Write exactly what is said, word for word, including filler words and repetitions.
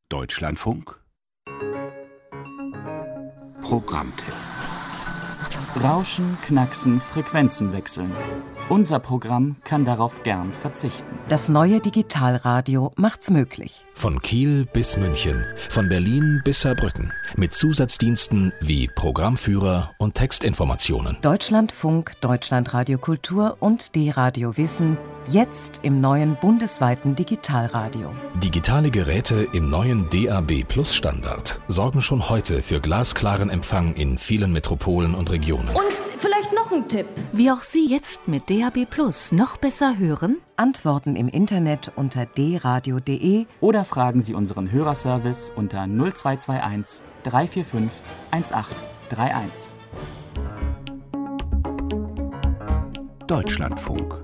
Deutschlandfunk Programmtipp. Rauschen, Knacksen, Frequenzen wechseln. Unser Programm kann darauf gern verzichten. Das neue Digitalradio macht's möglich. Von Kiel bis München, von Berlin bis Saarbrücken. Mit Zusatzdiensten wie Programmführer und Textinformationen. Deutschlandfunk, Deutschlandradio Kultur und D-Radio Wissen. Jetzt im neuen bundesweiten Digitalradio. Digitale Geräte im neuen D A B Plus Standard sorgen schon heute für glasklaren Empfang in vielen Metropolen und Regionen. Und vielleicht noch ein Tipp. Wie auch Sie jetzt mit D A B Plus noch besser hören? Antworten im Internet unter d radio punkt de Oder fragen Sie unseren Hörerservice unter null zwei zwei eins drei vier fünf eins acht drei eins. Deutschlandfunk